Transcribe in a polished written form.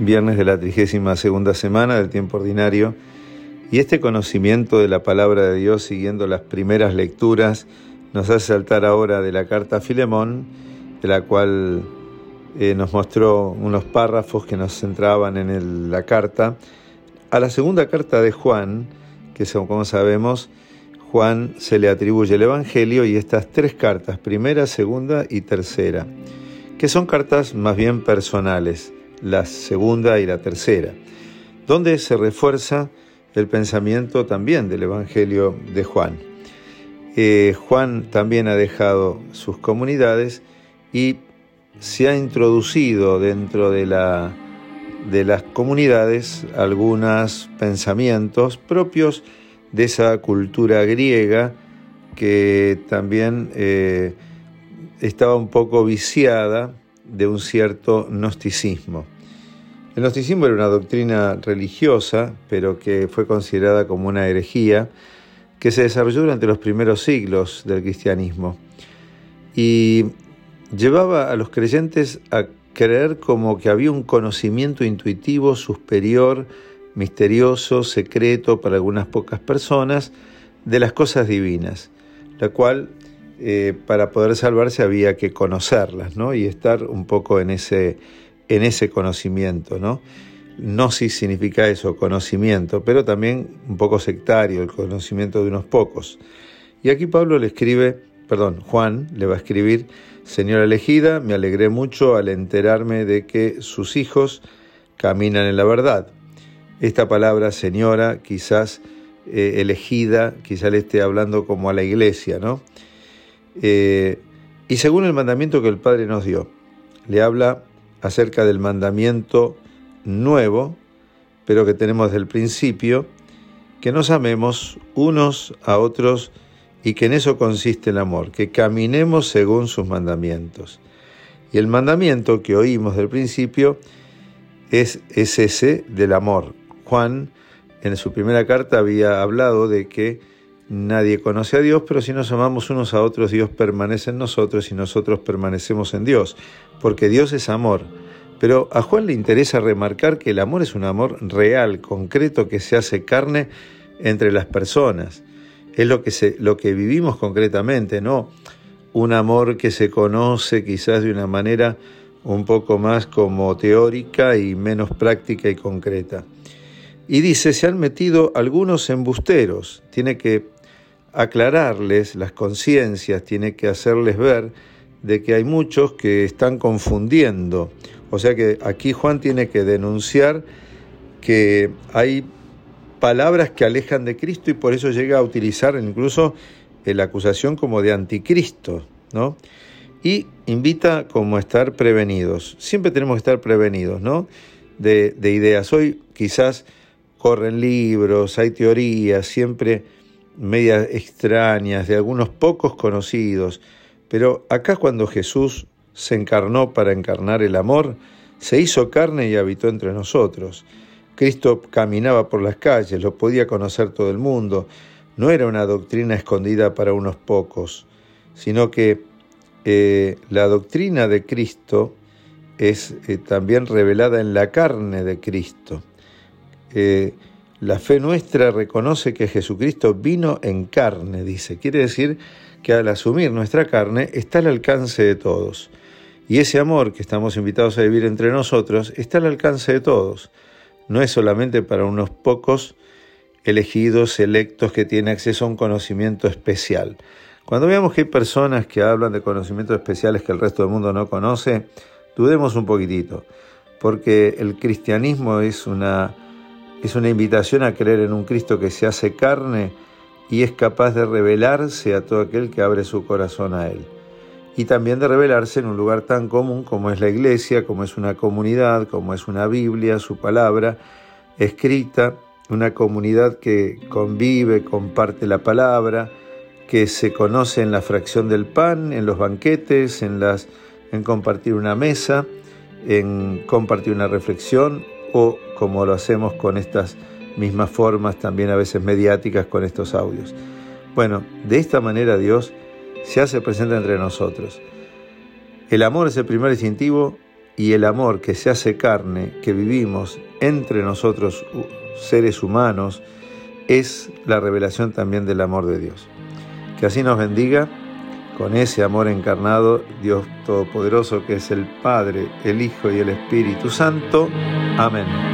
viernes de la 32ª semana del tiempo ordinario, y este conocimiento de la palabra de Dios siguiendo las primeras lecturas nos hace saltar ahora de la carta a Filemón, de la cual nos mostró unos párrafos que nos centraban en la carta, a la segunda carta de Juan, que como sabemos, Juan se le atribuye el Evangelio y estas tres cartas, primera, segunda y tercera, que son cartas más bien personales, la segunda y la tercera, donde se refuerza el pensamiento también del Evangelio de Juan. Juan también ha dejado sus comunidades y se ha introducido dentro de las comunidades algunos pensamientos propios de esa cultura griega que también estaba un poco viciada de un cierto gnosticismo. El gnosticismo era una doctrina religiosa, pero que fue considerada como una herejía, que se desarrolló durante los primeros siglos del cristianismo y llevaba a los creyentes a creer como que había un conocimiento intuitivo superior, misterioso, secreto para algunas pocas personas de las cosas divinas, la cual para poder salvarse había que conocerlas, ¿no? Y estar un poco en ese conocimiento, ¿no? Gnosis significa eso, conocimiento, pero también un poco sectario, el conocimiento de unos pocos. Y aquí Juan le va a escribir: Señora elegida, me alegré mucho al enterarme de que sus hijos caminan en la verdad. Esta palabra señora, quizás elegida, quizás le esté hablando como a la iglesia, ¿no? Y según el mandamiento que el Padre nos dio, le habla acerca del mandamiento nuevo, pero que tenemos desde el principio, que nos amemos unos a otros y que en eso consiste el amor, que caminemos según sus mandamientos. Y el mandamiento que oímos del principio es ese del amor. Juan, en su primera carta, había hablado de que nadie conoce a Dios, pero si nos amamos unos a otros, Dios permanece en nosotros y nosotros permanecemos en Dios, porque Dios es amor. Pero a Juan le interesa remarcar que el amor es un amor real, concreto, que se hace carne entre las personas. Es lo que vivimos concretamente, no un amor que se conoce quizás de una manera un poco más como teórica y menos práctica y concreta. Y dice, se han metido algunos embusteros, tiene que aclararles las conciencias, tiene que hacerles ver de que hay muchos que están confundiendo. O sea que aquí Juan tiene que denunciar que hay palabras que alejan de Cristo y por eso llega a utilizar incluso la acusación como de anticristo, ¿no? Y invita como a estar prevenidos. Siempre tenemos que estar prevenidos, ¿no? De ideas. Hoy quizás corren libros, hay teorías, siempre medias extrañas, de algunos pocos conocidos, pero acá cuando Jesús se encarnó para encarnar el amor, se hizo carne y habitó entre nosotros. Cristo caminaba por las calles, lo podía conocer todo el mundo, no era una doctrina escondida para unos pocos, sino que la doctrina de Cristo es también revelada en la carne de Cristo. La fe nuestra reconoce que Jesucristo vino en carne, dice. Quiere decir que al asumir nuestra carne está al alcance de todos. Y ese amor que estamos invitados a vivir entre nosotros está al alcance de todos. No es solamente para unos pocos elegidos, selectos, que tienen acceso a un conocimiento especial. Cuando veamos que hay personas que hablan de conocimientos especiales que el resto del mundo no conoce, dudemos un poquitito, porque el cristianismo es una invitación a creer en un Cristo que se hace carne y es capaz de revelarse a todo aquel que abre su corazón a Él. Y también de revelarse en un lugar tan común como es la iglesia, como es una comunidad, como es una Biblia, su palabra escrita, una comunidad que convive, comparte la palabra, que se conoce en la fracción del pan, en los banquetes, en compartir una mesa, en compartir una reflexión, o como lo hacemos con estas mismas formas también a veces mediáticas con estos audios. Bueno, de esta manera Dios se hace presente entre nosotros. El amor es el primer distintivo y el amor que se hace carne, que vivimos entre nosotros seres humanos, es la revelación también del amor de Dios. Que así nos bendiga con ese amor encarnado, Dios Todopoderoso, que es el Padre, el Hijo y el Espíritu Santo. Amén.